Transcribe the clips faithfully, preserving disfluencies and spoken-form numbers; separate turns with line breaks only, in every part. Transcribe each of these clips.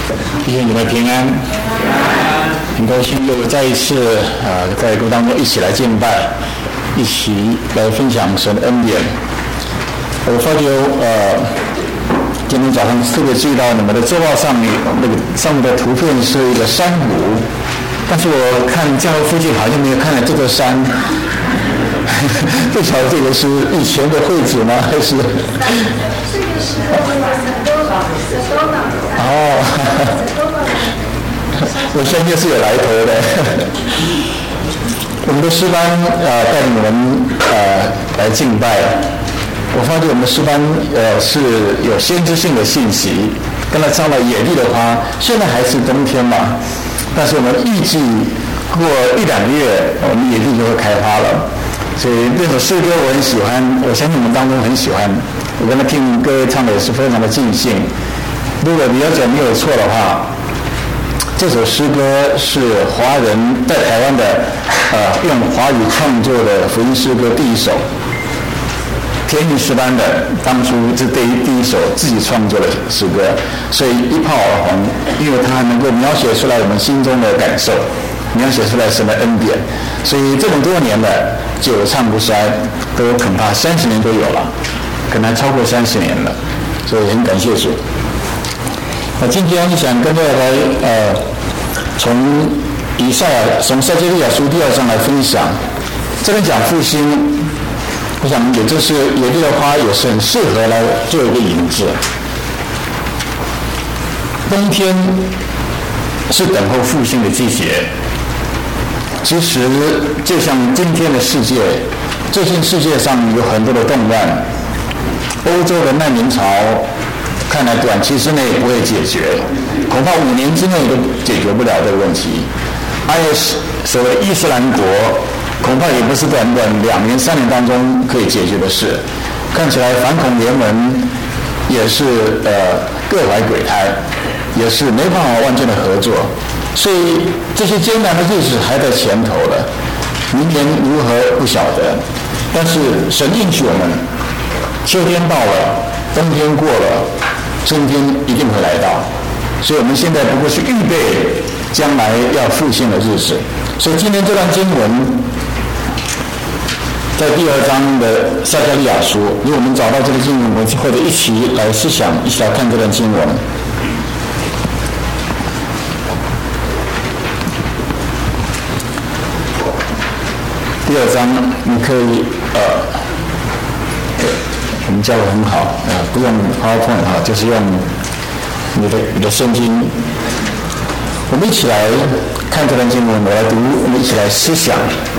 弟兄姊妹平安，很高兴又再一次啊、呃，在歌当中一起来敬拜，一起来分享神的恩典。我发觉呃，今天早上特别注意到你们的周报上面那个上面的图片是一个山谷，但是我看教会附近好像没有看到这座山，不晓得这个是以前的会址吗？还是？这个是哦，我相信是有来头的。我们的诗班呃带领我们呃来敬拜，我发觉我们的诗班呃是有先知性的信息。刚才唱了野地的花，现在还是冬天嘛，但是我们预计过一两个月，我们野地就会开花了。所以这首诗歌我很喜欢，我相信你们当中很喜欢。我刚才听各位唱的也是非常的尽兴。如果你要讲没有错的话，这首诗歌是华人在台湾的呃用华语创作的福音诗歌第一首。天韵诗班的当初是第一第一首自己创作的诗歌，所以一炮而红，因为它能够描写出来我们心中的感受，描写出来神的恩典，所以这么多年的久唱不衰，都恐怕三十年都有了，可能超过三十年了，所以很感谢主。那今天想跟大家来呃，从以赛亚从撒迦利亚书第二章来分享，这边讲复兴。我想也就是野地的花也是很适合来做一个引子。冬天是等候复兴的季节，其实就像今天的世界，最近世界上有很多的动乱，欧洲的难民潮看来短期之内不会解决，恐怕五年之内都解决不了这个问题。I S 所谓伊斯兰国恐怕也不是短短两年三年当中可以解决的事，看起来反恐联盟也是呃各怀鬼胎，也是没办法完全的合作，所以这些艰难的日子还在前头了，明年如何不晓得，但是神应许我们，秋天到了，冬天过了，春天一定会来到，所以我们现在不过是预备将来要复兴的日子。所以今天这段经文在第二章的撒迦利亚书，如果我们找到这个经文，我们或者一起来思想，一起来看这段经文。第二章你可以呃，我们教的很好啊、呃，不用 PowerPoint 哈，就是用你的你的圣经。我们一起来看这段经文，我来读，我们一起来思想。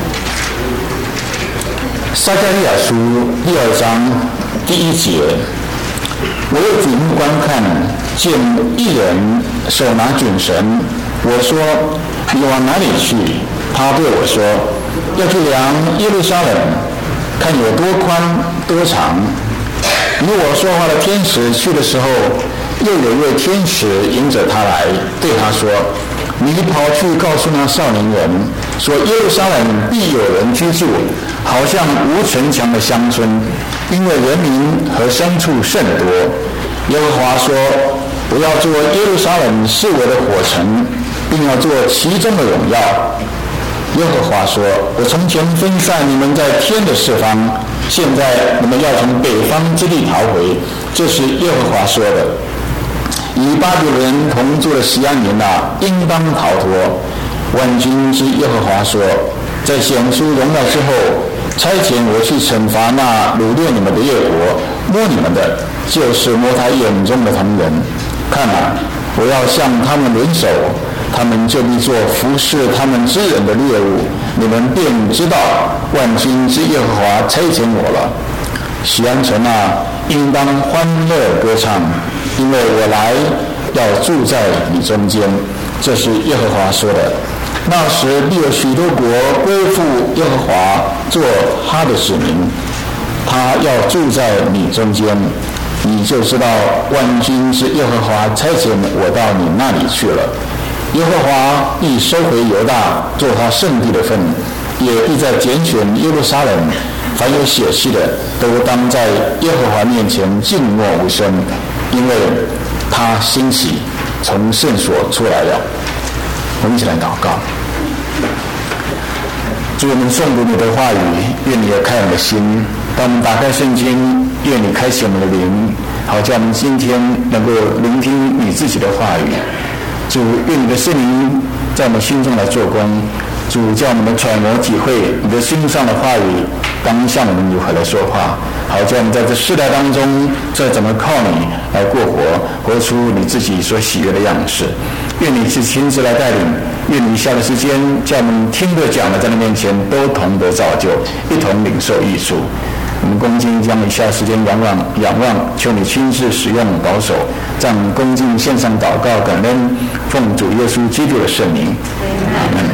撒迦利亚书第二章第一节，我又举目观看，见一人手拿卷绳，我说你往哪里去？他对我说要去量耶路撒冷，看有多宽多长。与我说话的天使去的时候，又有一位天使迎着他来，对他说，你跑去告诉那少年人说，耶路撒冷必有人居住，好像无城墙的乡村，因为人民和牲畜甚多。耶和华说，不要做耶路撒冷是我的火城，并要做其中的荣耀。耶和华说，我从前分散你们在天的四方，现在你们要从北方之地逃回，这是耶和华说的。与巴比伦人同住的西安民啊，应当逃脱。万军之耶和华说，在显出荣耀之后，差遣我去惩罚那掳掠你们的列国，摸你们的就是摸他眼中的瞳人。看啊，我要向他们抡手，他们就必做服侍他们之人的猎物，你们便知道万军之耶和华差遣我了。西安城啊，应当欢乐歌唱，因为我来要住在你中间，这是耶和华说的。那时必有许多国归附耶和华，做他的子民，他要住在你中间，你就知道万军之耶和华差遣我到你那里去了。耶和华必收回犹大，做他圣地的份，也必在拣选耶路撒冷，凡有血气的都当在耶和华面前静默无声，因为他兴起从圣所出来了。我们一起来祷告。主，我们诵读你的话语，愿你也开我们的心。当我们打开圣经，愿你开启我们的灵，好叫我们今天能够聆听你自己的话语。主，愿你的圣灵在我们心中来做工。主，叫我们的揣摩体会你的心上的话语，当向我们如何来说话，好叫我们在这世代当中，这怎么靠你来过活，活出你自己所喜悦的样式。愿你是亲自来带领，愿你下的时间叫我们听的讲的在你面前都同得造就，一同领受益处。我们恭敬将以下时间仰望仰望，求你亲自使用保守，让恭敬献上祷告感恩，奉主耶稣基督的圣名，阿门。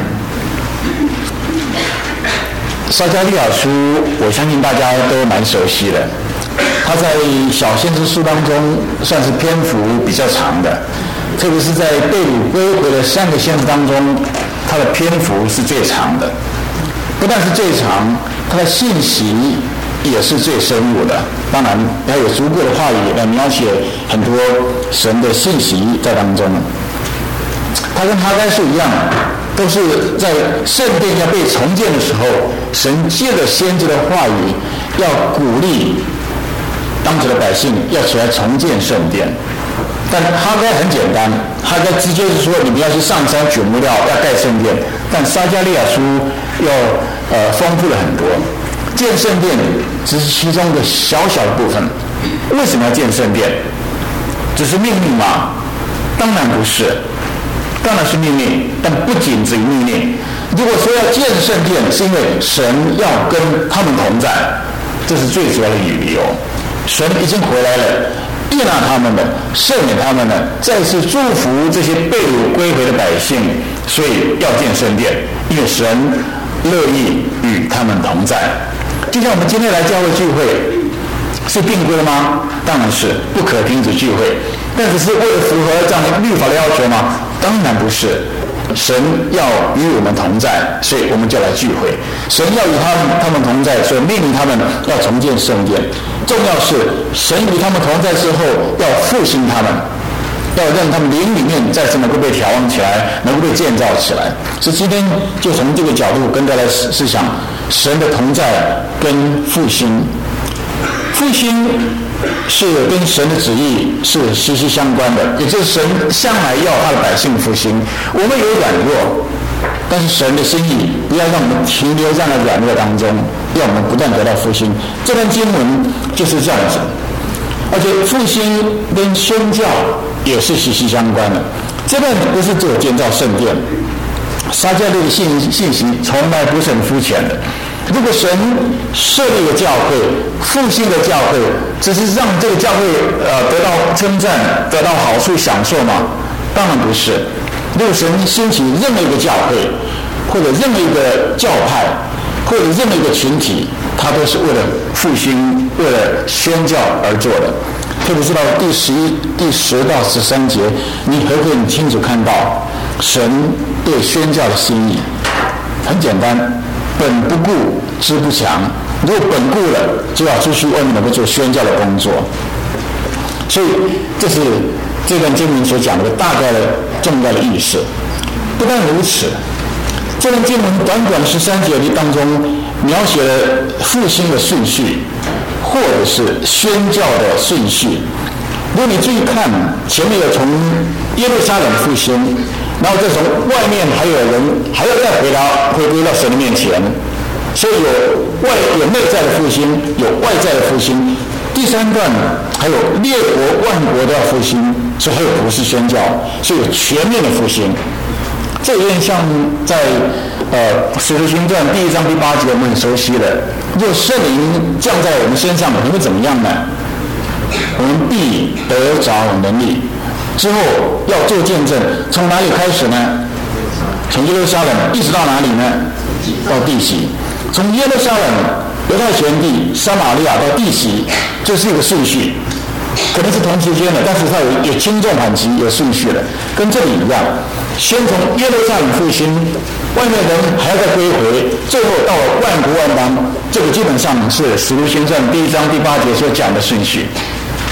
撒迦利亚书，我相信大家都蛮熟悉的。他在小先知书当中算是篇幅比较长的，特别是在被掳归回的三个先知当中，他的篇幅是最长的。不但是最长，他的信息也是最深入的。当然，要有足够的话语来描写很多神的信息在当中。他跟哈该书一样，都是在圣殿要被重建的时候，神借着先知的话语，要鼓励当时的百姓要起来重建圣殿。但哈该很简单，哈该直接是说你们要去上山掘木料，要盖圣殿。但撒迦利亚书要呃丰富了很多，建圣殿只是其中的小小的部分。为什么要建圣殿？只是命令吗？当然不是。当然是命令，但不仅止于命令。如果说要建圣殿，是因为神要跟他们同在，这是最主要的理由。神已经回来了，悦纳他们了，赦免他们了，再次祝福这些被掳归回的百姓，所以要建圣殿，因为神乐意与他们同在。就像我们今天来教会聚会，是定规吗？当然是不可停止聚会。但只是为了符合这样的律法的要求吗？当然不是。神要与我们同在，所以我们就来聚会。神要与他们他们同在，所以命令他们要重建圣殿。重要是神与他们同在之后，要复兴他们，要让他们灵里面再次能够被调旺起来，能够被建造起来。所以今天就从这个角度跟大家思想神的同在跟复兴。复兴是跟神的旨意是息息相关的，也就是神向来要他的百姓复兴。我们有软弱，但是神的心意不要让我们停留在那软弱当中，要我们不断得到复兴。这段经文就是这样子，而且复兴跟宣教也是息息相关的。这段不是只有建造圣殿，撒迦利的信信息从来不是很肤浅的。如果神设立了教会，复兴的教会，只是让这个教会呃得到称赞、得到好处、享受吗？当然不是。如果神兴起任何一个教会，或者任何一个教派，或者任何一个群体，它都是为了复兴、为了宣教而做的。特别是到第十一、第十到十三节，你可不可以清楚看到神对宣教的心意？很简单。本不顾，知不强。如果本顾了，就要出去外面能够做宣教的工作。所以，这是这段经文所讲的大概的重要的意思。不但如此，这段经文短短十三节当中描写了复兴的顺序，或者是宣教的顺序。如果你注意看，前面有从耶路撒冷复兴，然后再从外面还有人还要再回到回归到神的面前，所以有外有内在的复兴，有外在的复兴。第三段还有列国万国都要复兴，所以还有普世宣教，所以有全面的复兴。这有点像在呃《使徒行传》第一章第八节我们很熟悉的，若圣灵降在我们身上，我们会怎么样呢？我们必得着能力。之后要做见证，从哪里开始呢？从耶路撒冷一直到哪里呢？到地极。从耶路撒冷、犹太全地、撒玛利亚到地极，这是一个顺序，可能是同时间的，但是它有有轻重缓急，有顺序的，跟这里一样。先从耶路撒冷复兴，外面人还要再归回，最后到了万国万邦，这个基本上是《使徒行传》第一章第八节所讲的顺序。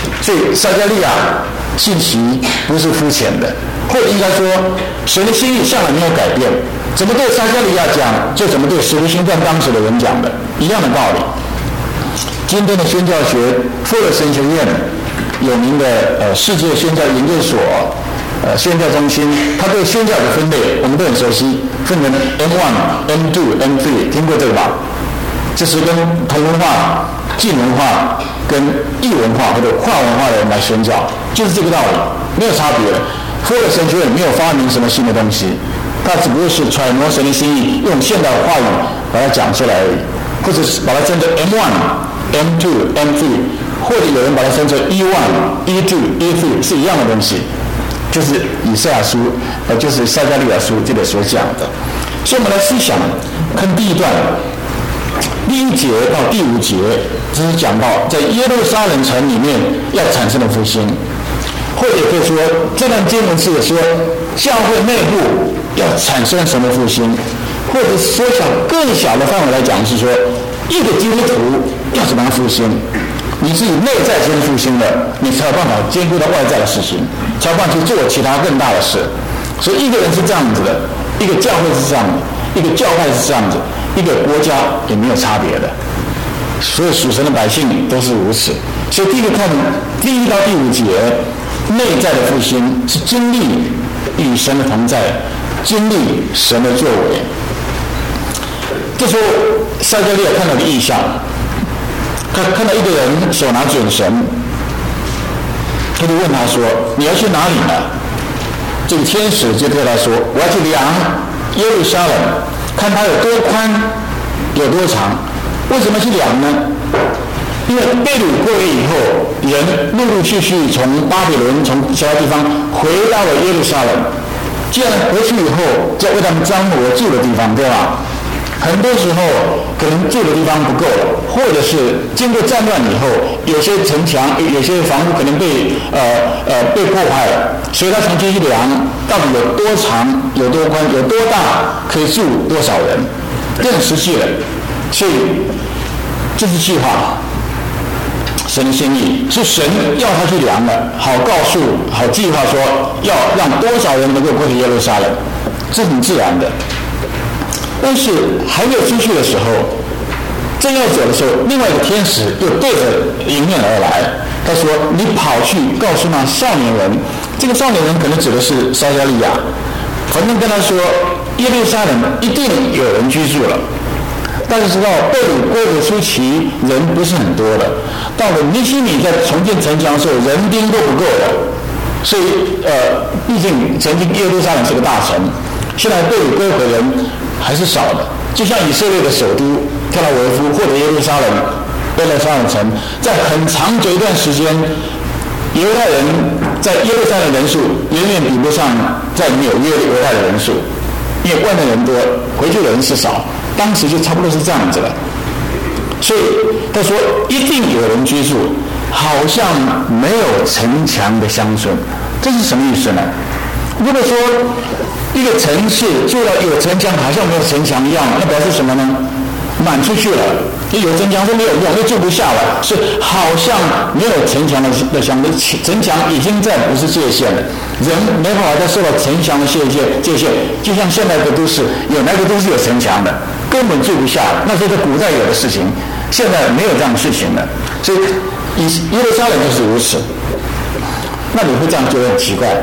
所以撒迦利亚信息不是肤浅的，或者应该说神的心意向来没有改变，怎么对撒迦利亚讲就怎么对使徒行传当时的人讲的一样的道理。今天的宣教学富勒神学院有名的呃世界宣教研究所呃宣教中心，它对宣教的分类我们都很熟悉，分成 M 一 M 二 M 三， 听过这个吧？这是跟同文化、近文化跟异文化或者跨文化的人来宣教，就是这个道理，没有差别。富勒神学院没有发明什么新的东西，它只不过是揣摩神的心意，用现代话语把它讲出来而已，或者是把它分成 M 一 M 二 M 三， 或者有人把它分成 E 一 E 二 E 三， 是一样的东西，就是以赛亚书呃就是撒迦利亚书这里所讲的。所以我们来思想看第一段第一节到第五节，这是讲到在耶路撒冷城里面要产生的复兴，或者可以说这段经文是说教会内部要产生什么复兴，或者缩小更小的范围来讲是说一个基督徒要怎么样复兴，你自己内在先复兴了，你才有办法兼顾到外在的事情，才有办法去做其他更大的事。所以一个人是这样子的，一个教会是这样的，一个教派是这样子，一个国家也没有差别的，所有属神的百姓都是如此。所以第一个看第一到第五节，内在的复兴是经历与神的同在，经历神的作为。这时候撒迦利亚看到个异象，看看到一个人手拿卷绳，他就问他说：“你要去哪里呢？”这个天使就对他说：“我要去量耶路撒冷，看它有多宽，有多长。”为什么去量呢？因为被掳过夜以后，人陆陆续续从巴比伦、从其他地方回到了耶路撒冷。既然回去以后，就为他们张罗住的地方，对吧？很多时候可能住的地方不够了，或者是经过战乱以后，有些城墙、有些房屋可能被呃呃被破坏了，所以他重新去量，到底有多长、有多宽、有多大，可以住多少人，这很实际的。所以这是计划，神的心意是神要他去量的，好告诉、好计划说要让多少人能够过去耶路撒冷，这很自然的。但是还没有出去的时候，正要走的时候，另外一个天使又对着迎面而来，他说：“你跑去告诉那少年人，这个少年人可能指的是撒迦利亚，反正跟他说，耶路撒冷一定有人居住了。但是知道被掳归回初期人不是很多的，到了尼希米在重建城墙的时候，人丁都不够的，所以呃，毕竟曾经耶路撒冷是个大城，现在被掳归回人还是少的。就像以色列的首都特拉维夫或者耶路撒冷、耶路撒冷城，在很长久一段时间，犹太人在耶路撒冷人数远远比不上在纽约犹太的人数，因为外面人多，回去的人是少。当时就差不多是这样子了，所以他说一定有人居住，好像没有城墙的乡村，这是什么意思呢？如果说一个城市住了有城墙，好像没有城墙一样，那表示什么呢？满出去了，有城墙是没有用，又住不下了，是好像没有城墙的的乡村，城墙已经在不是界限了，人没办法再受到城墙的界限界限，就像现在的都市，有哪个都是有城墙的，根本住不下，那是在古代有的事情，现在没有这样的事情了。所以以耶路撒冷就是如此。那你会这样觉得很奇怪，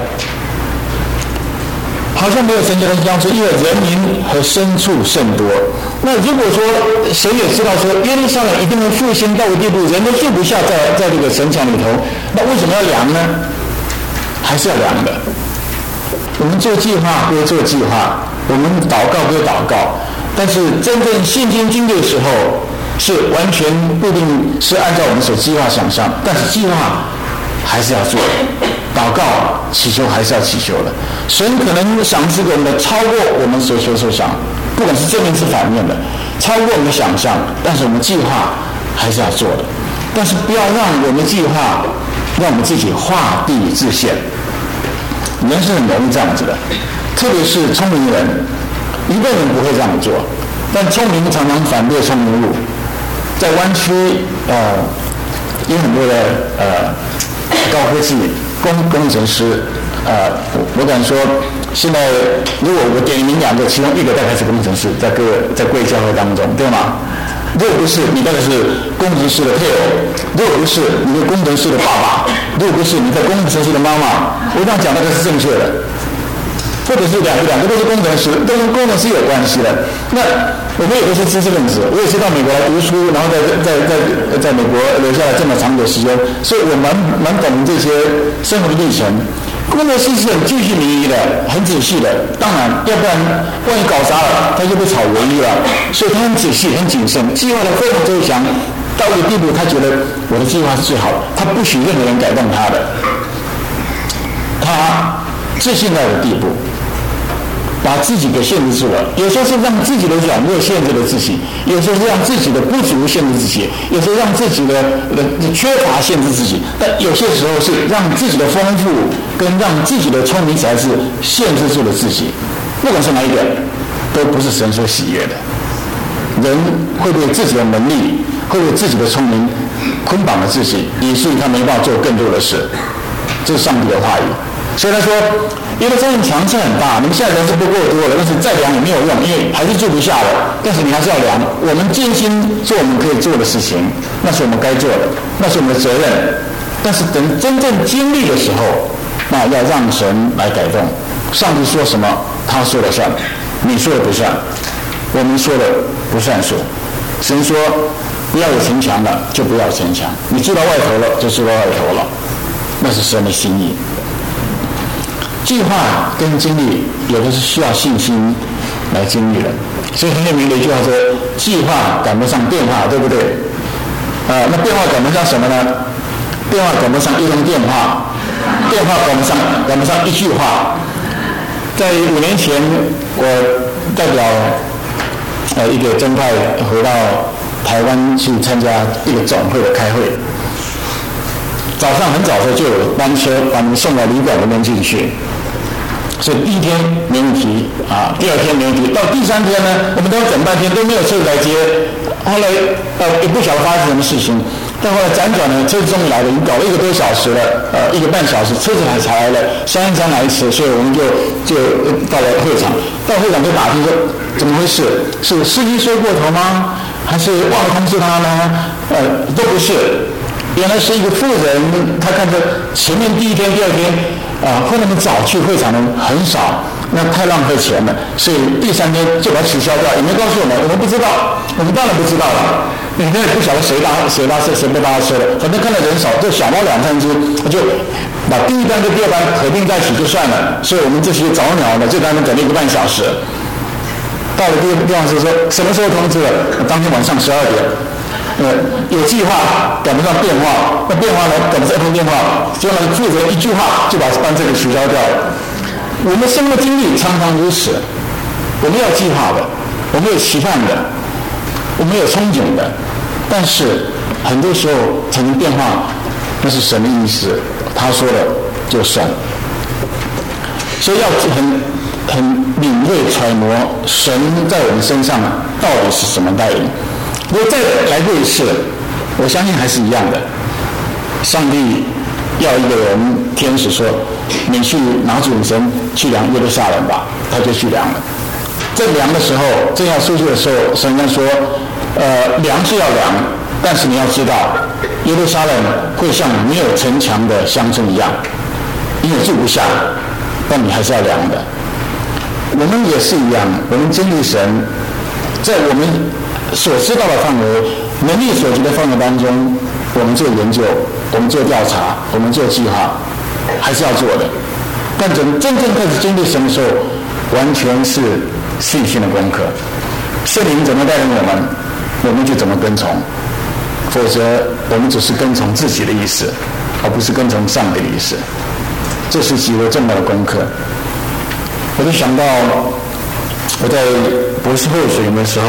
好像没有城墙的乡村，因为人民和牲畜甚多。那如果说谁也知道说耶路撒冷一定会复兴到个地步，人都住不下在在这个城墙里头，那为什么要量呢？还是要量的。我们做计划归做计划，我们祷告归祷告，但是真正信心经历的时候，是完全不一定是按照我们所计划想象，但是计划还是要做的，祷告祈求还是要祈求的。神可能赏赐给我们的超过我们所求所想，不管是正面是反面的，超过我们的想象，但是我们计划还是要做的。但是不要让我们计划让我们自己画地自限，人是很容易这样子的，特别是聪明人，一个人不会这样做，但聪明常常反对聪明误。在湾区呃有很多的呃高科技工工程师，呃，我敢说，现在如果我点名两个，其中一个大概是工程师，在各在贵教会当中，对吗？如果不是，你大概是工程师的配偶；如果不是，你是工程师的爸爸；如果不是，你在工程师的妈妈。我这样讲大概是正确的。或者是两个两个都是工程师，都跟工程师有关系的。那我们也都是知识分子，我也是到美国来读书，然后在在在在美国留下来这么长的时间，所以我蛮蛮懂这些生活的历程。工程师是很具体明义的，很仔细的。当然，要不然万一搞砸了，他就被炒鱿鱼了。所以他很仔细、很谨慎，计划的非常周详，到一个地步，他觉得我的计划是最好的，他不许任何人改动他的。他自信到的地步。把自己给限制住了，有时候是让自己的软弱限制了自己，有时候是让自己的不足限制自己，有时候让自己的缺乏限制自己，但有些时候是让自己的丰富跟让自己的聪明才智限制住了自己。不管是哪一个，都不是神所喜悦的。人会被自己的能力，会被自己的聪明捆绑了自己，以至于他没办法做更多的事。这是上帝的话语。所以他说，因为这份强是很大，你们现在人是不够多了，但是再量也没有用，因为还是住不下了。但是你还是要量。我们尽心做我们可以做的事情，那是我们该做的，那是我们的责任。但是等真正经历的时候，那要让神来改动。上帝说什么，他说了算，你说的不算，我们说的不算数。神说不要有城墙了，就不要城墙；你住到外头了，就住到外头了。那是神的心意。计划跟经历有的是需要信心来经历的，所以很有名的一句话说：计划赶不上变化，对不对？呃，那变化赶不上什么呢？变化赶不上一通电话，变化赶不上赶不上一句话。在五年前，我代表呃一个宗派回到台湾去参加一个总会的开会。早上很早的就有班车把你们送到旅馆里面进去，所以第一天没问题啊，第二天没问题，到第三天呢，我们都整半天都没有车子来接。后来呃也不晓得发生什么事情，但后来辗转呢，车子终于来了，已经搞了一个多小时了，呃一个半小时，车子还才来了，三三来迟，所以我们就就到了会场，到会场就打听说怎么回事，是司机睡过头吗？还是忘了通知他呢？呃，都不是。原来是一个妇人，他看着前面第一天、第二天，啊、呃，后面早去会场的人很少，那太浪费钱了，所以第三天就把它取消掉，也没告诉我们，我们不知道，我们当然不知道了，你们也不晓得谁搭谁搭车，谁不搭车了，反正看到人少，就小猫两三只，就把第一班跟第二班合并在一起就算了，所以我们这些早鸟呢，这班能等了一个半小时，到了地地方是说什么时候通知了？当天晚上十二点。呃，有计划赶不上变化，那变化呢赶不上一通电话，就让负责一句话就把班这个取消掉了。我们生活经历常常如此，我们有计划的，我们有期盼的，我们有憧憬的，但是很多时候产生变化，那是神的意思，他说的就算。所以要很很敏锐揣摩神在我们身上到底是什么带领。如果再来过一次，我相信还是一样的。上帝要一个人，天使说：“你去拿主神去量耶路撒冷吧。”他就去量了。在量的时候，正要出去的时候，神跟说：“呃，量是要量，但是你要知道，耶路撒冷会像没有城墙的乡村一样，因为住不下，但你还是要量的。”我们也是一样，我们经历神，在我们所知道的范围、能力所及的范围当中，我们做研究，我们做调查，我们做计划，还是要做的。但真真正开始经历神的时候，完全是信心的功课。圣灵怎么带领我们，我们就怎么跟从，否则我们只是跟从自己的意思，而不是跟从上帝的意思。这是极为重要的功课。我就想到我在博士候选的时候，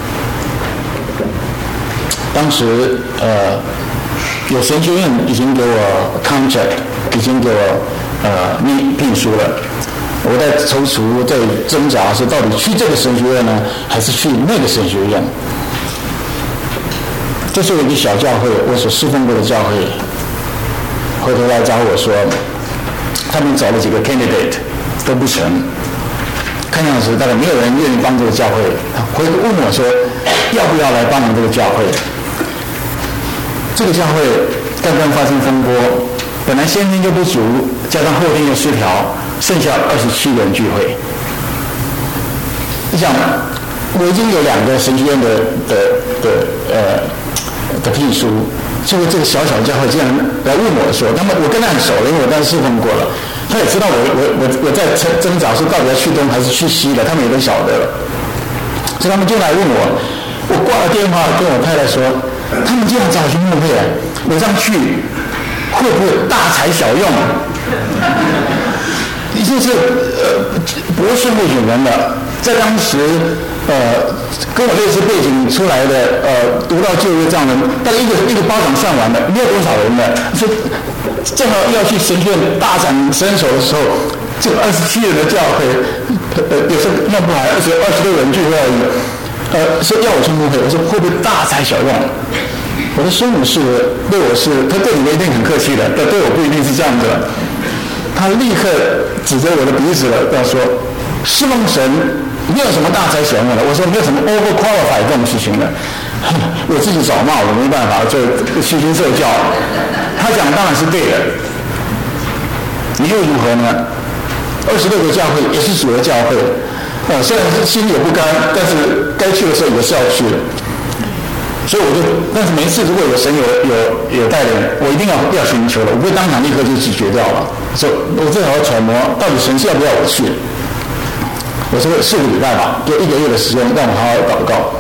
当时呃有神学院已经给我 contract， 已经给我呃聘聘书了。我在踌躇，在挣扎，是到底去这个神学院呢，还是去那个神学院？这是我一个小教会，我所侍奉过的教会。 回头来找我说，他们找了几个 candidate 都不成，看样子大概没有人愿意帮这个教会。回头问我说，要不要来帮忙这个教会？这个教会刚刚发生风波，本来先天就不足，加上后天又失调，剩下二十七人聚会。你想，我已经有两个神学院的的的呃的聘书，结果这个小小教会竟然来问我说，他们我跟他很熟了，因为我当时侍奉过了，他也知道我我我我在挣扎是到底要去东还是去西的，他们也都晓得了，所以他们就来问我，我挂了电话跟我太太说，他们竟然找我去牧会了，我这样去会不会大材小用？已经是呃博士候选人了，在当时呃跟我类似背景出来的呃读到旧约这样的，大概一个一个巴掌算完了，没有多少人了。所以正好要去神学院大展身手的时候，这个二十七人的教会，呃有时候弄不来，二十二十六人聚会而已。呃，说要我去牧会，我说会不会大材小用？我的师母是对我是，他对你们一定很客气的，但对我不一定是这样的。他立刻指着我的鼻子了，要说侍奉神没有什么大材小用的。我说没有什么 overqualified 这种事情的，我自己找骂我没办法，就虚心受教。他讲当然是对的，你又如何呢？二十六个教会也是主的教会，呃，虽然心里也不甘，但是该去的时候也是要去的。所以我就，但是每一次如果有神有有有带领，我一定要要寻求了，我不会当场立刻就拒绝掉了。所以我最好要揣摩到底神是要不要我去。我说四个礼拜吧，就一个月的时间，让我好好祷告。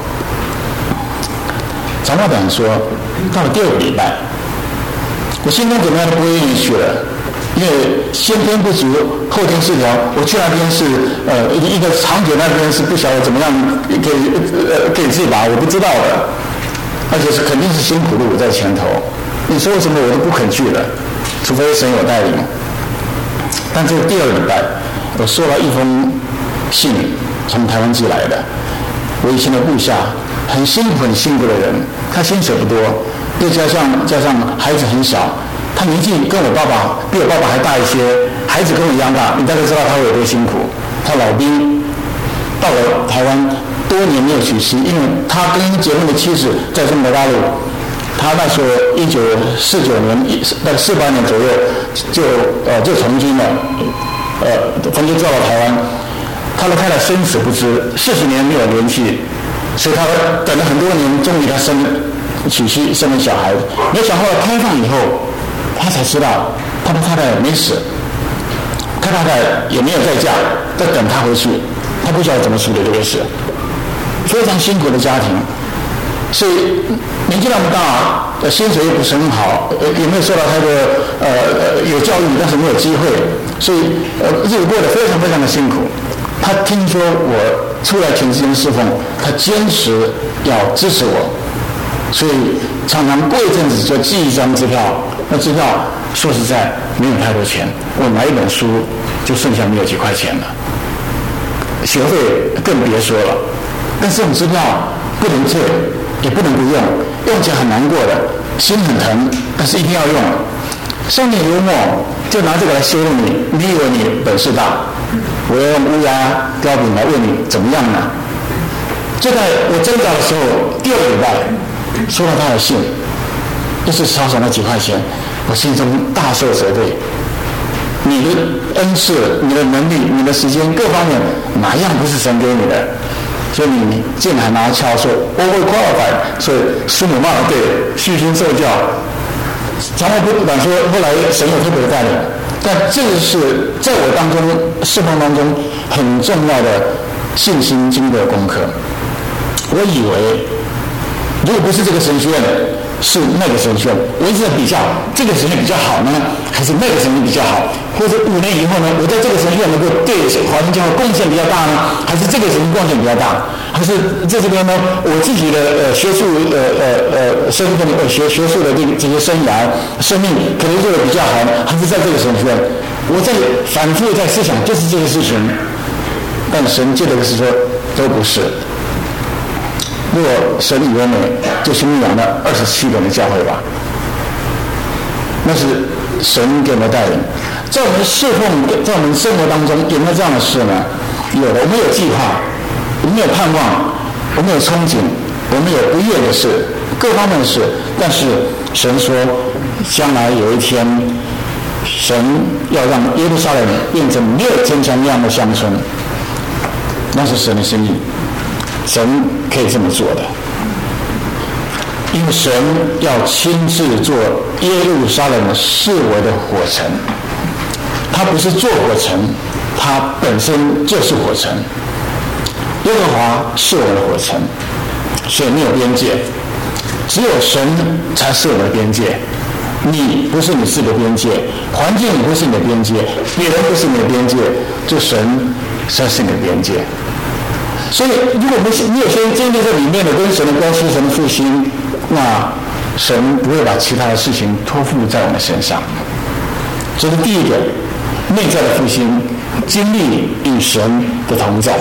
长老长说，到了第二个礼拜，我心中怎么样都不会愿意去了，因为先天不足，后天失调。我去那边是呃一个长久那边是不晓得怎么样给呃给自拔，我不知道的。而且是肯定是辛苦路在前头，你说什么我都不肯去了，除非神有带领。但这个第二个礼拜，我收到一封信，从台湾寄来的。我以前的部下，很辛苦很辛苦的人，他薪水不多，又加上加上孩子很小，他年纪跟我爸爸比我爸爸还大一些，孩子跟我一样大，你大概知道他会有多辛苦。他老兵到了台湾。多年没有娶妻，因为他跟结婚的妻子在中国大陆，他那时候一九四九年，大概四八年左右就呃就从军了，呃，分就调到台湾。他的太太生死不知，四十年没有联系，所以他等了很多年，终于他生娶妻生了小孩。没想到后来开放以后，他才知道他的太太没死，他太太也没有再嫁，在等他回去，他不晓得怎么处理这个事。非常辛苦的家庭，所以年纪那么大，呃，薪水也不是很好，呃，也没有受到太多呃有教育，但是没有机会，所以呃日子过得非常非常的辛苦。他听说我出来全职侍奉，他坚持要支持我，所以常常过一阵子就寄一张支票，那支票说实在没有太多钱，我买一本书就剩下没有几块钱了，学费更别说了。但是这种支票不能退，也不能不用，用起来很难过的，心很疼，但是一定要用。生点幽默，就拿这个来羞辱你，你以为你本事大？我要用乌鸦标准来问你怎么样呢？就在我挣扎的时候，第二个礼拜收到他的信，又是少少那几块钱，我心中大受责备。你的恩赐、你的能力、你的时间各方面，哪样不是神给你的？所以你竟然拿翘说 overqualified， 所以师母骂的对，虚心受教。常常不敢说，后来神有特别的带领，但这个是在我当中侍奉当中很重要的信心经过功课。我以为如果不是这个神学院，是那个神学院，我一直在比较这个神学院比较好呢，还是那个神学院比较好？或者五年以后呢，我在这个神学院能够对华人教会贡献比较大呢，还是这个神学院贡献比较大？还是在这边呢，我自己的呃学术呃呃呃身份呃学学术的这这些生涯生命可能做的比较好呢，还是在这个神学院？我在反复在思想，就是这个事情。但神借这个是说都不是。如果神以为美，就去牧养了二十七人的教会吧。那是神给我们带领。在我们侍奉，在我们生活当中有没有这样的事呢？有的，我们有计划，我们有盼望，我们有憧憬，我们有不悦的事，各方面的事。但是神说，将来有一天，神要让耶路撒冷变成没有坚强那样的乡村，那是神的心意，神可以这么做的。因为神要亲自做耶路撒冷四围的火城，他不是做火城，他本身就是火城。耶和华是我的火城，所以没有边界，只有神才是我的边界。你不是你自己的边界，环境不是你的边界，别人不是你的边界，就神才是你的边界。所以如果我们你有些经历在里面的跟神的关系，神的复兴，那神不会把其他的事情托付在我们身上。这是第一个内在的复兴，经历与神的同在。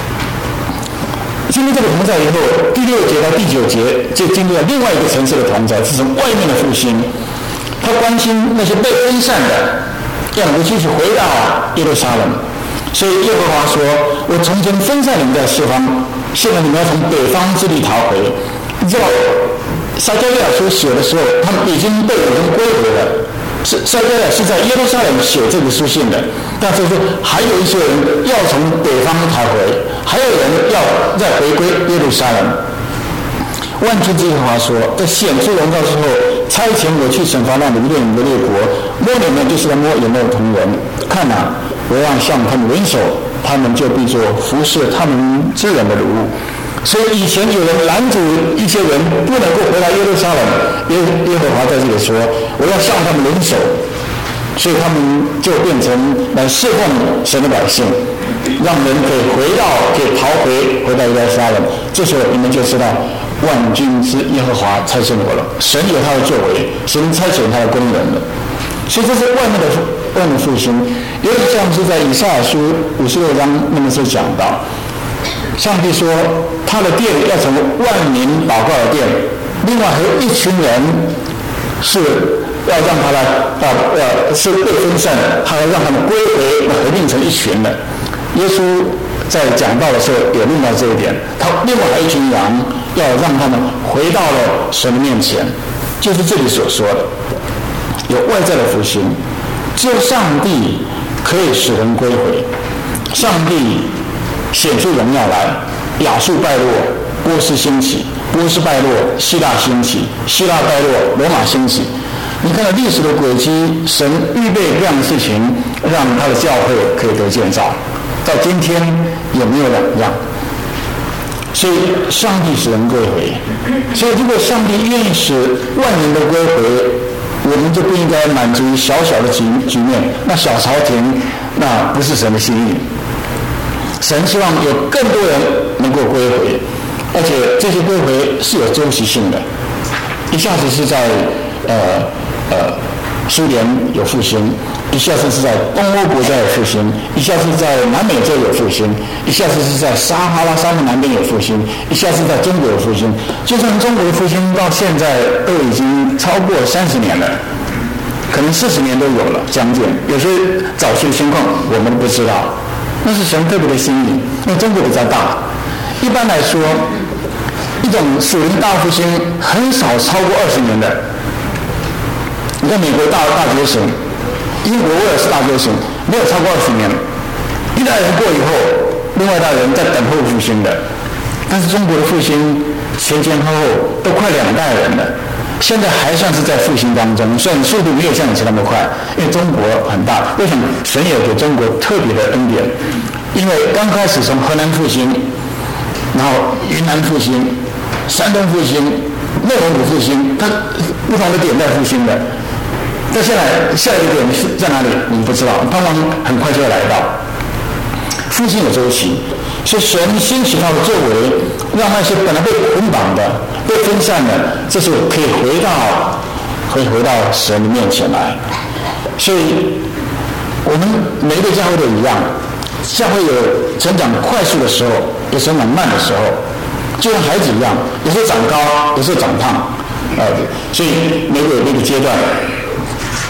经历这个同在以后，第六节到第九节就经历了另外一个层次的同在，是从外面的复兴。他关心那些被分散的，要能够继续回到耶路撒冷。所以耶和华说，我从前分散你们在四方，现在你们要从北方之地逃回。你知道撒迦利亚书写的时候，他们已经被有人归回了，是撒迦利亚是在耶路撒冷写这个书信的，但是说还有一些人要从北方逃回，还有人要再回归耶路撒冷。万军之耶和华说，在显出荣耀之后，差遣我去惩罚那迷恋你的列国，摸你们就是在摸有没有同人。看哪、啊，我让向他们联手，他们就必做服侍他们之人的奴物。所以以前有人拦阻一些人不能够回来耶路撒冷，耶耶和华在这里说，我要向他们联手，所以他们就变成来侍奉神的百姓，让人可以回到，可以逃回回到耶路撒冷。这时候你们就知道，万军之耶和华差遣我了，神有他的作为，神差遣他的工人了。所以这是外面的外面复兴，尤其像是在以赛亚书五十六章那么就讲到，上帝说他的殿要成为万民祷告的殿，另外还有一群人是要让他来啊呃是被分散的，他要让他们归回合并成一群的。耶稣在讲道的时候也论到这一点，他另外还有一群羊要让他们回到了神的面前，就是这里所说的有外在的复兴，只有上帝可以使人归回。上帝显出荣耀来，亚述败落，波斯兴起，波斯败落，希腊兴起，希腊败落，罗马兴起。你看到历史的轨迹，神预备这样的事情，让他的教会可以得建造，到今天也没有两样。所以上帝使人归回，所以如果上帝愿意使万人都归回，我们就不应该满足于小小的局局面，那小朝廷那不是神的心意。神希望有更多人能够归回，而且这些归回是有周期性的，一下子是在呃呃苏联有复兴，一下子是在东欧国家有复兴，一下子在南美洲有复兴，一下子是在撒哈拉沙漠南边有复兴，一下子在中国有复兴。就算中国的复兴到现在都已经超过三十年了，可能四十年都有了将近，有些早期的情况我们不知道，那是神特别的心意，因为中国比较大。一般来说，一种属灵大复兴很少超过二十年的。你看美国大大觉醒，英国威尔士大觉醒，没有超过二十年。一代人过以后，另外一代人在等候复兴的。但是中国的复兴前前后后都快两代人了，现在还算是在复兴当中，虽然速度没有像以前那么快，因为中国很大。为什么神有给中国特别的恩典？因为刚开始从河南复兴，然后云南复兴，山东复兴，内蒙古复兴，它不同的点在复兴的。但现在下一个点是在哪里？我们不知道，盼望很快就会来到。复兴有周期，所以神兴起他的作为，让那些本来被捆绑的、被分散的，这时候可以回到，可以回到神的面前来。所以，我们每一个教会都一样，教会有成长快速的时候，有成长慢的时候，就像孩子一样，有时候长高，有时候长胖，呃，所以每个有每个阶段。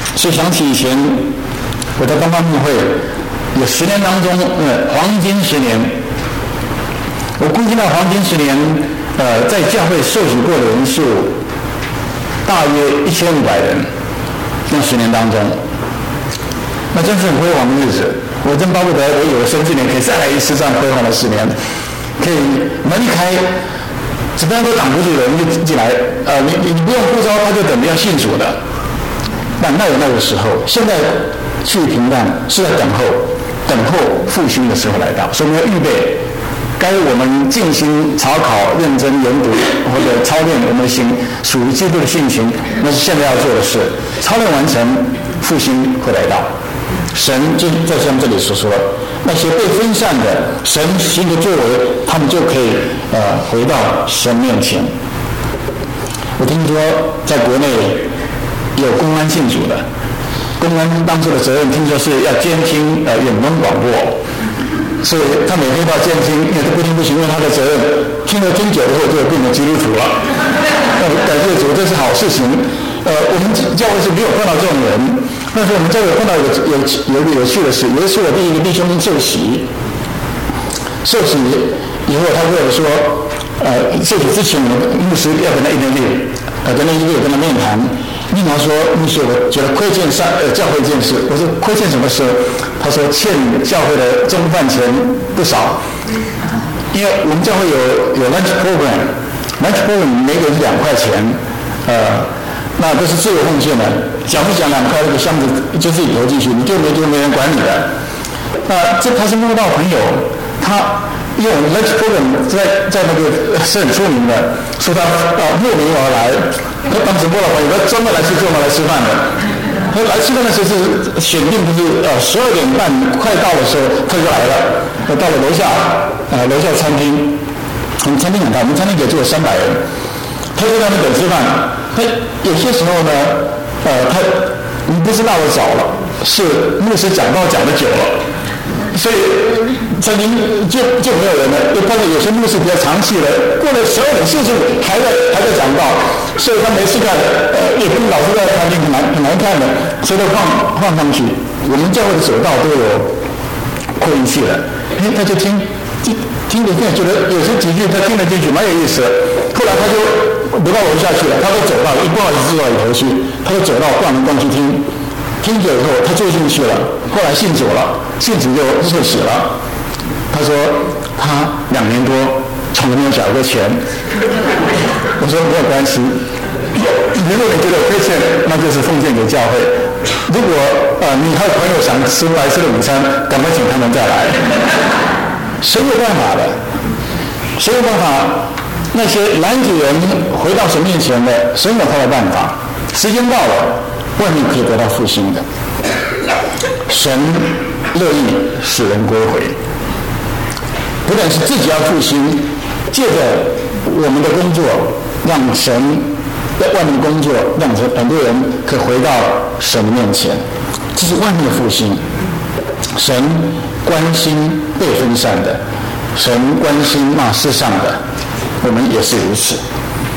所以想起以前我在东方牧会有十年当中，呃，黄金十年，我估计到黄金十年，呃，在教会受洗过的人数大约一千五百人，那十年当中，那真是很辉煌的日子。我真巴不得我有了生之年可以再来一次这样辉煌的十年，可以门一开，怎么样都挡不住人就进来，呃，你你不用呼召他就等着要信主的。但那有那个时候，现在去平淡是在等候，等候复兴的时候来到，所以我们要预备。该我们静心查考、认真研读或者操练我们的心，属于基督的性情，那是现在要做的事。操练完成，复兴会来到。神就在像这里所说，那些被分散的神新的作为，他们就可以呃回到神面前。我听说在国内有公安信主的，公安当初的责任听说是要监听呃远东广播。所以他每天到监听，因为他不听不行，因为他的责任，听了听久了后就变成基督徒了。感谢主，这是好事情。呃，我们教会是没有碰到这种人，但是我们教会碰到有有有一个有趣的事，有一次我第一个弟兄受洗，受洗以后他跟我说，呃，受洗之前我们牧师要跟他一对一，呃，跟他一对一跟他面谈。你好说，牧师，我觉得亏欠上呃教会一件事。我说亏欠什么事？他说欠教会的中饭钱不少，因为我们教会有有 lunch program，lunch program 每个人两块钱，呃，那都是自由奉献的，讲不讲两块那个箱子就自己投进去，你就没就没人管你的。那这他是摸到朋友，他因为我们 lunch program 在在那个是很出名的，说他啊慕名而来，他当时摸到朋友，他专门来去专门来吃饭的。他来吃饭的时候是选定不是呃十二点半快到的时候他就来了，他到了楼下呃楼下餐厅，我们餐厅很大，我们餐厅可以坐三百人，他就在那等吃饭。他有些时候呢，呃他你不是闹得早了，是牧师讲道讲得久了。所以餐厅就就没有人了，就发现有些牧师比较长气的，过了十二点四十五还在还在讲道，所以他没事干，呃，也不老是在餐厅很难很难看的，所以都放放上去。我们教会的走道都有扩音器的，哎，他就听听听着听，觉得有些几句他听得进去，蛮有意思的。后来他就不到楼下去了，他都走到一不好意思坐到里头去，他就走到逛来逛去听。听久以后，他住进去了，后来信主了，信主就受洗了。他说他两年多从来没有缴过钱。我说没有关系，如果你觉得亏欠，那就是奉献给教会。如果呃你还有朋友想吃白色的午餐，赶快请他们再来。谁有办法的？谁有办法？那些拦阻人回到神面前的，神有他的办法。时间到了。外面可以得到复兴的，神乐意使人归回，不但是自己要复兴，借着我们的工作，让神在外面工作，让很多人可以回到神的面前，这是外面的复兴。神关心被分散的，神关心那世上的，我们也是如此。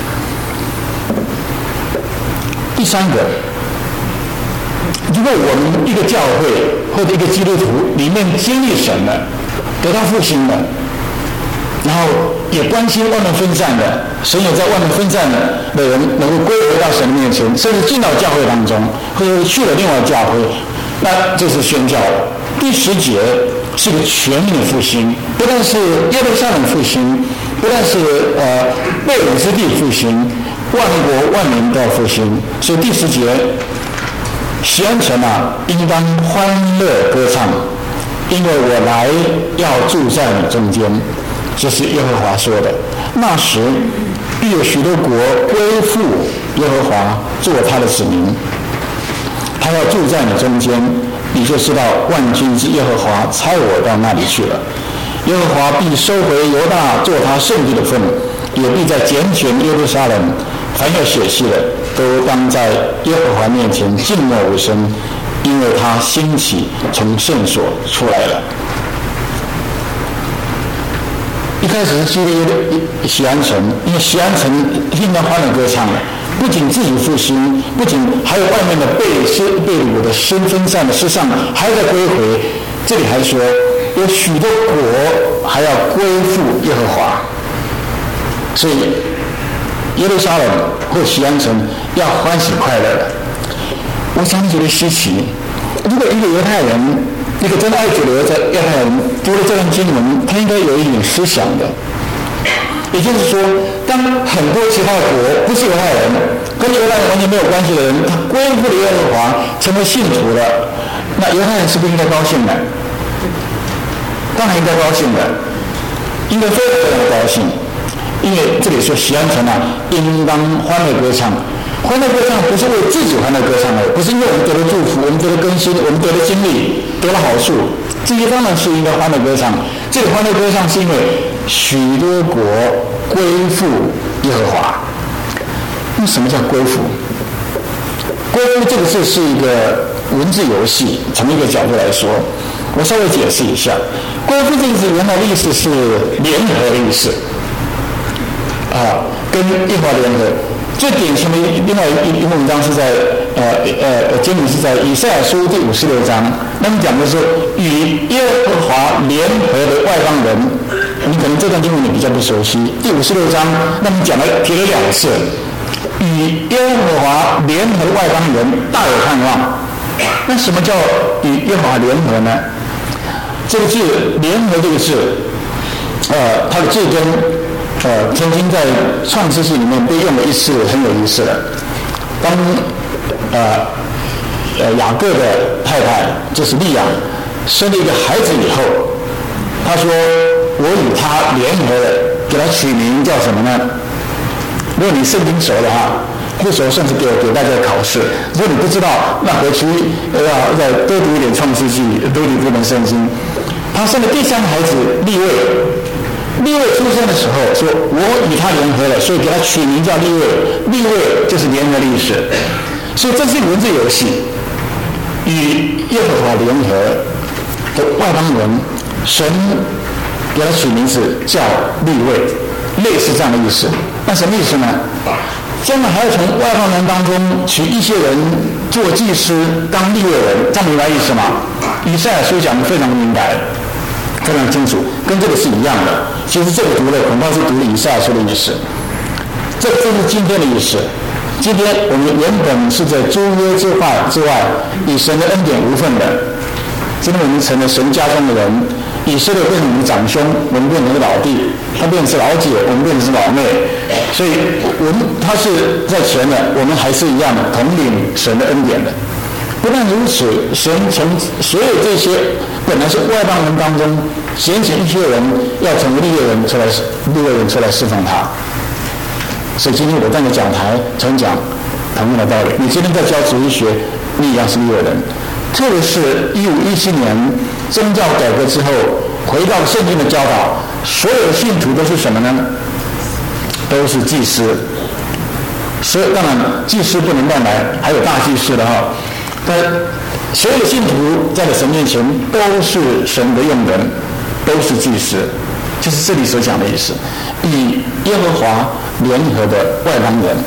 第三个。如果我们一个教会或者一个基督徒里面经历神了，得到复兴了，然后也关心外面分散的，神也在外面分散的人能够归回到神的面前，甚至进到教会当中，或者去了另外教会，那这是宣教。第十节是个全面的复兴，不但是耶路撒冷复兴，不但是呃被掳之地复兴，万国万民都要复兴。所以第十节。锡安城啊，应当欢乐歌唱，因为我来要住在你中间。这是耶和华说的。那时必有许多国归附耶和华，做他的子民。他要住在你中间，你就知道万军之耶和华差我到那里去了。耶和华必收回犹大做他圣地的份，也必在拣选耶路撒冷。凡有血气的，都当在耶和华面前静默无声，因为他兴起从圣所出来了。一开始是基督锡安城，因为锡安城听到欢乐歌唱了， 不仅自己复兴，不仅还有外面的被施被掳的身分上的世上还在归回。这里还说有许多国还要归附耶和华，所以耶路撒冷或锡安城要欢喜快乐的。我常常觉得稀奇，如果一个犹太人，一个真的爱主的犹太人读了这段经文，他应该有一点思想的。也就是说，当很多其他的国不是犹太人，跟犹太人完全没有关系的人，他归附了耶和华，成为信徒了，那犹太人是不是应该高兴的？当然应该高兴的，应该非常非常高兴，因为这里说锡安城啊，应当欢乐歌唱。欢乐歌唱不是为自己欢乐歌唱而已，不是因为我们得了祝福，我们得了更新，我们得了经历，得了好处，这些当然是应该欢乐歌唱。这里欢乐歌唱是因为许多国归附耶和华。那什么叫归附？归附这个字是一个文字游戏，从一个角度来说，我稍微解释一下。归附这个字原来的意思是联合的意思，啊，跟耶和华联合。最典型的另外一篇文章是在呃呃经文是在以赛亚书第五十六章，那么讲的是与耶和华联合的外邦人。你可能这段经文你比较不熟悉，第五十六章那么讲了提了两次，与耶和华联合的外邦人大有盼望。那什么叫与耶和华联合呢？这个字联合这个字，呃，它的字根。呃，曾经在创世纪里面被用了一次，很有意思的。当呃呃雅各的太太就是利亚生了一个孩子以后，他说：“我与他联合了，给他取名叫什么呢？”如果你圣经熟的话，不熟甚至给给大家考试。如果你不知道，那回去要再多读一点创世纪，多读这本圣经。他生了第三个孩子利未。利未出生的时候说我与他联合了，所以给他取名叫利未。利未就是联合的意思，所以这是一个文字游戏。与耶和华联合的外邦人，神给他取名字叫利未，类似这样的意思。那什么意思呢？将来还要从外邦人当中取一些人做祭司当利未人，这样明白意思吗？以赛亚书讲得非常明白，非常清楚，跟这个是一样的。其实这个读的恐怕是读了以赛亚书的意思，这这是今天的意思。今天我们原本是在诸约之外之外，以神的恩典无份的，今天我们成了神家中的人。以色列变成我们长兄，我们变成老弟；他变成老姐，我们变成老妹。所以，我们他是在前的，我们还是一样统领神的恩典的。不但如此，神从所有这些本来是外邦人当中拣选一些人，要成为利未人出来，利未人出来侍奉他。所以今天我站在讲台常讲同样的道理。你今天在教主义学，你一样是利未人。特别是一五一七年宗教改革之后，回到圣经的教导，所有的信徒都是什么呢？都是祭司。所以当然祭司不能乱来，还有大祭司的哈。但所有的信徒在了神面前都是神的用人，都是祭司，就是这里所讲的意思。以耶和华联合的外邦人。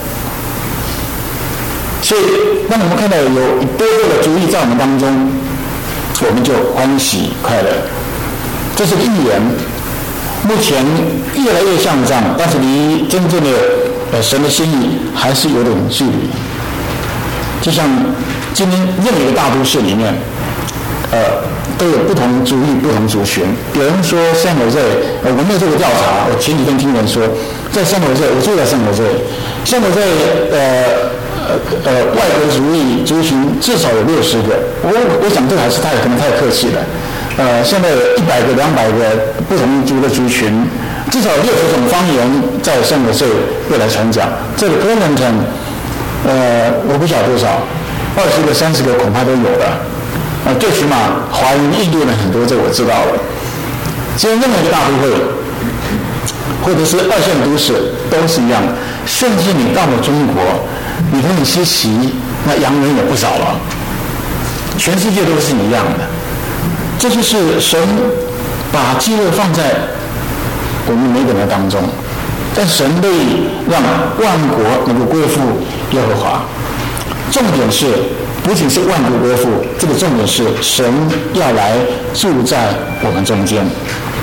所以当我们看到有多多的主意在我们当中，我们就欢喜快乐。这是个预言，目前越来越像这样，但是离真正的呃神的心意还是有点距离。就像今天任何一个大都市里面，呃，都有不同族裔、不同族群。有人说圣何塞，呃，我没有做过调查，我前几天听人说，在圣何塞，我住在圣何塞，圣何塞呃。呃，外国族裔族群至少有六十个，我我想这个还是太可能太客气了。呃，现在有一百个、两百个不同族的族群，至少有六十种方言在圣何塞会来传讲。这个 Burlington， 呃，我不晓得多少，二十个、三十个恐怕都有了。呃，最起码华人、印度人很多，这我知道了。今天任何一个大都会，或者是二线都市，都是一样。甚至你到了中国。你很稀奇，那洋人也不少了，全世界都是一样的。这就是神把基督放在我们每个人当中， 但神乐意让万国能够归附耶和华。重点是，不仅是万国归附，这个重点是神要来住在我们中间。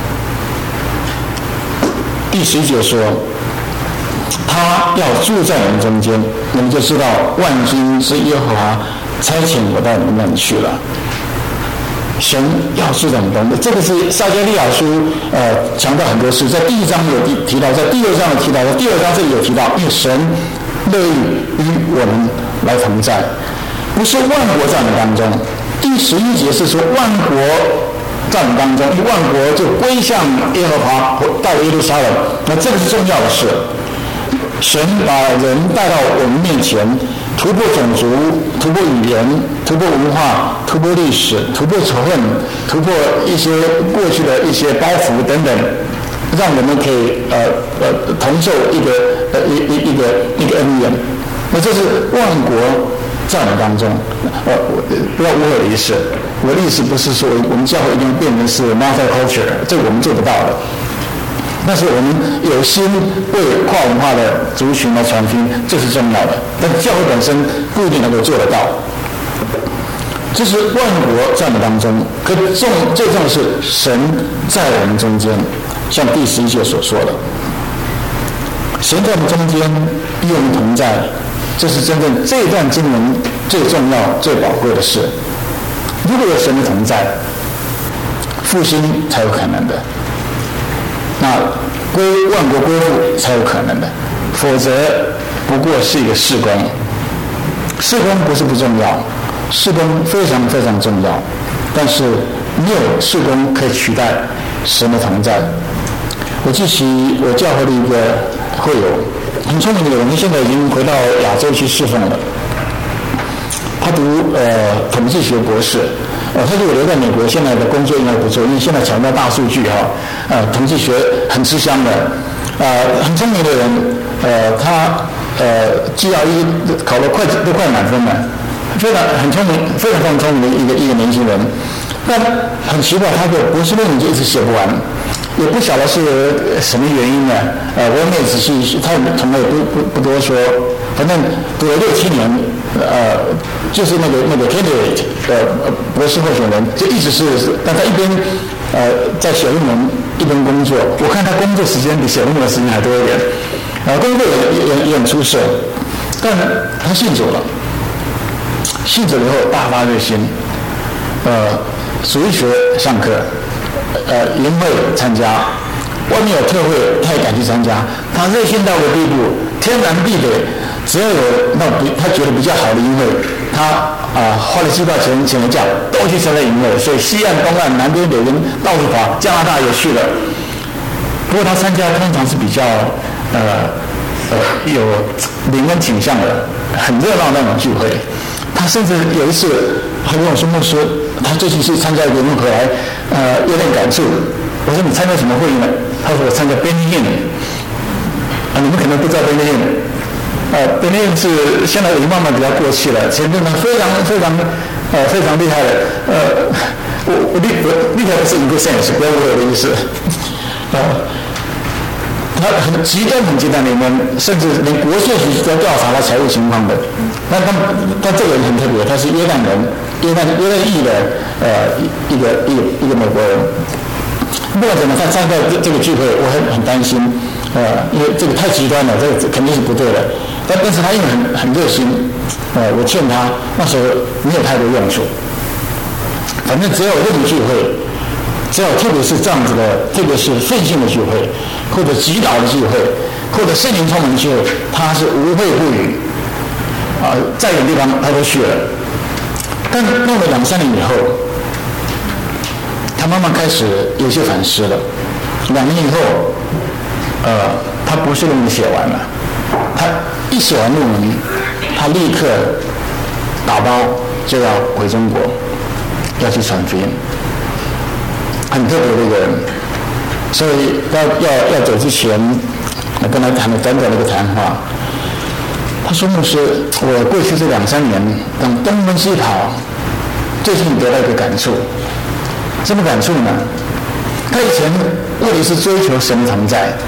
第十节说，他要住在我们中间，你们就知道万军之耶和华差遣我到你们那里去了。神要住在我们中间，这个是撒迦利亚书呃强调很多次，在第一章有提到，在第二章有提到，在第二章这里有提到，因为神乐意与我们来同在，不是万国在我们当中。第十一节是说万国在我们当中，万国就归向耶和华，到了耶路撒冷。那这个是重要的事。神把人带到我们面前，突破种族，突破语言，突破文化，突破历史，突破仇恨，突破一些过去的一些包袱等等，让我们可以呃呃同受一个呃一一一个一个恩典。那这是万国在我们当中，呃，不要误会我的意思。我的意思不是说我们教会一定变成是 multiculture， 这个我们做不到的。但是我们有心为跨文化的族群来传福音，这是重要的。但教会本身不一定能够做得到。这是万国在我们当中，可重最重要的是神在我们中间，像第十一节所说的，神在我们中间与我们同在，这是真正这段经文最重要、最宝贵的事。如果有神的同在，复兴才有可能的。那归万国归附才有可能的，否则不过是一个事工。事工不是不重要，事工非常非常重要，但是没有事工可以取代神的同在。我记起我教会的一个会友，很聪明的人，现在已经回到亚洲去侍奉了。他读呃统计学博士。呃，他如果留在美国，现在的工作应该不错，因为现在强调大数据哈，呃，统计学很吃香的，呃，很聪明的人，呃，他呃 G R E 考了快都快满分了，非常很聪明，非常非常聪明的一个一个年轻人，但很奇怪，他的博士论文就一直写不完，也不晓得是什么原因呢？呃，我也没有仔细，他从来也不不不多说，反正读了六七年。呃，就是那个那个 candidate 呃博士候选人，就一直是，但他一边呃在写论文，一边工作。我看他工作时间比写论文的时间还多一点，呃，工作也也也很出色，但他信主了，信主以后大发热心，呃，主日学上课，呃，营会参加，外面有特会，他也敢去参加。他热心到个地步，天南地北。只要有那比他觉得比较好的营会，他啊、呃、花了机票钱请了假，都去参加营会。所以西岸、东岸、南边、北边到处跑，加拿大也去了。不过他参加通常是比较呃呃有灵恩倾向的，很热闹那种聚会。他甚至有一次他跟我说，牧师，他最近去参加一个营会回来，呃有点感触。我说你参加什么会议呢？他说我参加 Benny Hinn。啊，你们可能不知道 Benny Hinn。呃，本来是现在已经慢慢比较过气了，前阵子非常非常呃非常厉害的，呃，我我厉我厉害不是一个 sense， 不要误会我的意思，呃，他很极端很极端里面，甚至连国税局都调查他财务情况的。那他他这个人很特别，他是约旦人，约旦约旦裔的呃一个一个一个美国人。不管怎么，他参加这这个聚会，我很很担心，呃，因为这个太极端了，这个肯定是不对的。但但是他因为很很热心，呃，我劝他那时候没有太多用处。反正只要有这种聚会，只要特别是这样子的，特别是顺性的聚会，或者祈祷的聚会，或者圣灵充满的聚会，他是无会不语，啊、呃，在远地方他都去了。但弄了两三年以后，他慢慢开始有些反思了。两年以后，呃，他博士论文写完了，他一写完论文，他立刻打包就要回中国，要去传福音，很特别的一个人。所以要要要走之前，我跟他谈了短短的一个谈话。他说：“牧师，我过去这两三年，等东奔西跑，最近得到一个感触。什么感触呢？他以前为的是追求神同在，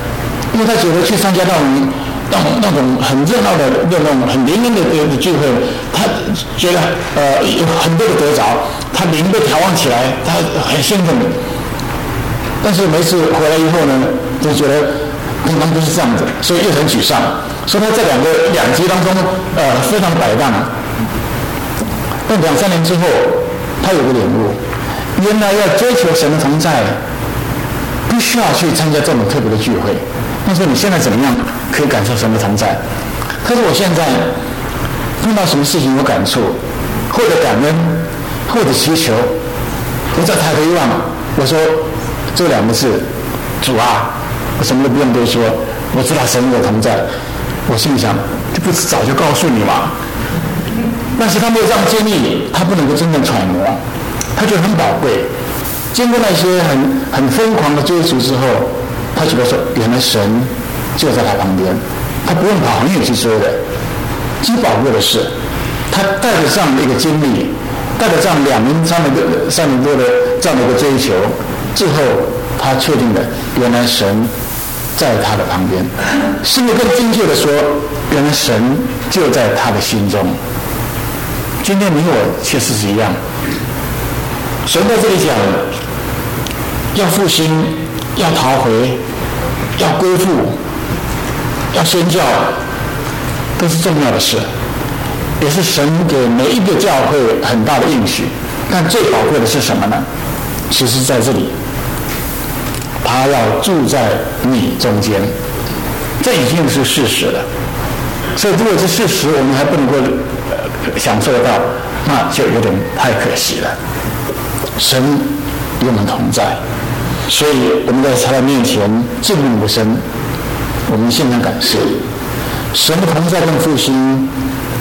因为他觉得去参加那种那种那种很热闹的那种很灵恩的的聚会，他觉得呃有很多的得着，他灵被调旺起来，他很兴奋的。但是每次回来以后呢，就觉得平常不是这样子，所以又很沮丧。所以他在两个两极当中，呃，非常摆荡。但两三年之后，他有个领悟，原来要追求神的同在，不需要去参加这种特别的聚会。他说：“你现在怎么样可以感受神的同在？”他说：“我现在碰到什么事情有感触，或者感恩，或者祈求，我在抬头一望，我说。”这两个字，主啊，我什么都不用多说，我知道神有同在。我心里想，这不是早就告诉你吗？但是他没有这样经历，他不能够真正揣摩，他觉得很宝贵。经过那些很很疯狂的追逐之后，他觉得说，原来神就在他旁边，他不用跑很远去追的。最宝贵的是，他带着这样的一个经历，带着这样两年、三年多、三年多的这样的一个追求。之后，他确定的，原来神在他的旁边，甚至更精确的说，原来神就在他的心中。今天你我确实是一样，神在这里讲，要复兴，要逃回，要归复，要宣教，都是重要的事，也是神给每一个教会很大的应许。但最宝贵的是什么呢？其实在这里，他要住在你中间，这已经是事实了。所以如果是事实我们还不能够、呃、享受得到，那就有点太可惜了。神与我们同在，所以我们在他的面前敬畏无声，我们献上感谢。神的同在跟复兴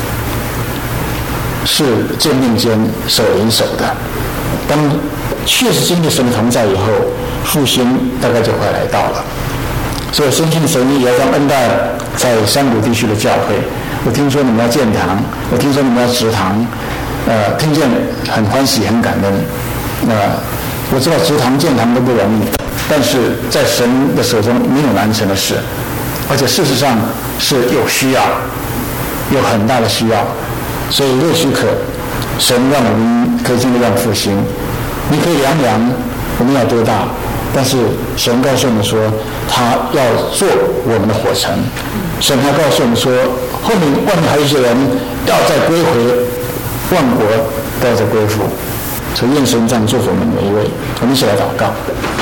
是肩并肩、手连手的。当确实经历神的同在以后，复兴大概就快来到了。所以我深信神也要让恩待在山谷地区的教会。我听说你们要建堂，我听说你们要植堂，呃，听见很欢喜很感恩。呃，我知道植堂建堂都不容易，但是在神的手中没有难成的事，而且事实上是有需要，有很大的需要。所以若许可，神让我们可以经历这样复兴。你可以量量我们要多大，但是神告诉我们说，他要做我们的火城。神他告诉我们说，后面外面还有一些人要再归回，万国都要再归附。所以愿神这样祝福我们每一位。我们一起来祷告。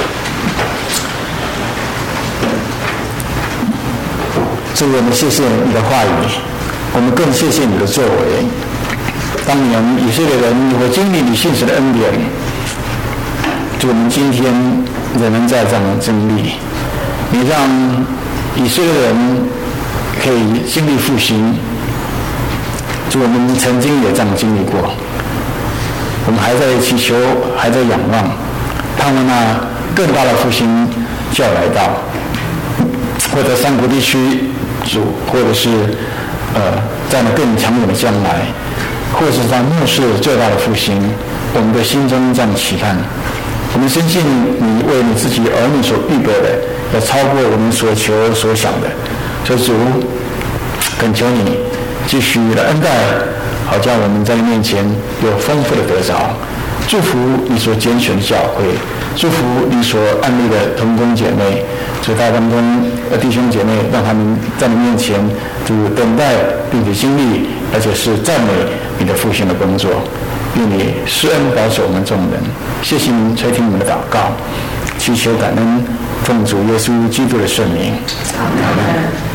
主，我们谢谢你的话语，我们更谢谢你的作为。当年以色列人会经历你信实的恩典，主，我们今天仍然在这样的经历。你让以色列人可以经历复兴，主，我们曾经也这样经历过。我们还在祈求，还在仰望，盼望那更大的复兴就要来到。或者山谷地区，主，或者是呃在那更长远的将来，或者是在末世最大的复兴，我们的心中这样期盼。我们深信你为你自己儿女所预备的，要超过我们所求所想的。所以主，恳求你继续的恩待，好叫我们在你面前有丰富的得着。祝福你所拣选的教会，祝福你所安立的同工姐妹，主大当中的弟兄姐妹，让他们在你面前主等待并且经历，而且是赞美你的复兴的工作。愿你施恩保守我们众人。谢谢您垂听我们的祷告，祈求感恩，奉主耶稣基督的圣名。阿们。